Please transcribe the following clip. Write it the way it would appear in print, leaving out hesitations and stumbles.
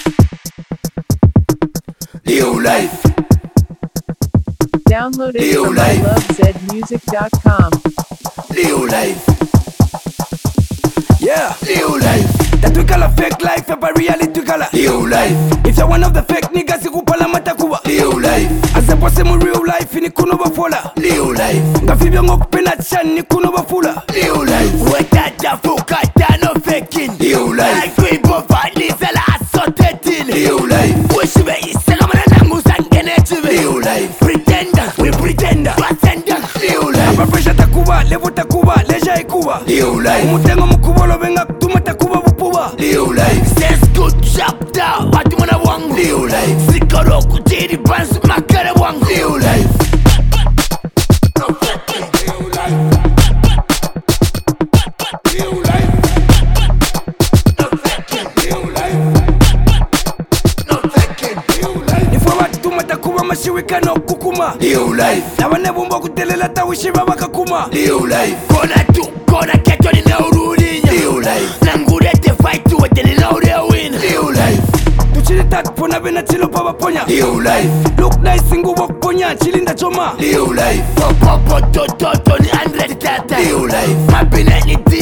Live life. Download it from ilovezmusic.com. Live life. Yeah, live life. That we call a fake life, but reality we call a live life. If you're one of the fake niggas, you kupala matakuwa live life. As a person in real life, ni kuno bafola live life. Ngafibyo ngokupena chan ni kuno bafula live life. Wetata fukata no faking live life. Like we both alisala asotetin live life. Wishibe isagamana nangu sangene chive Live life. Pretender, we pretender Pretender, live life. Abafresha takuba, levo takuba, leja ikuba live life. Umutengo mukubolo benga kutuma takuba bupuba live life. says good chapter Watu mwana wangu Live life. Sikoro kutiri bansu makare wangu Live life. No faking Live life. Live life. No faking Live life. No faking Live life. Nifwe batuma takuba mashiwika no kukuma live life. Nabane bumba kutelela tawishiba bakakuma live life. Kona tu, kona keto ni na ururinya Live life. Nangurete fight wete ni na ure win Live life. Tuchili tatu pona bena chilo pa baponya live life. Look nice ngubo kuponya chilinda choma live life. Popo to ni 100 tata Live life. Mapine ni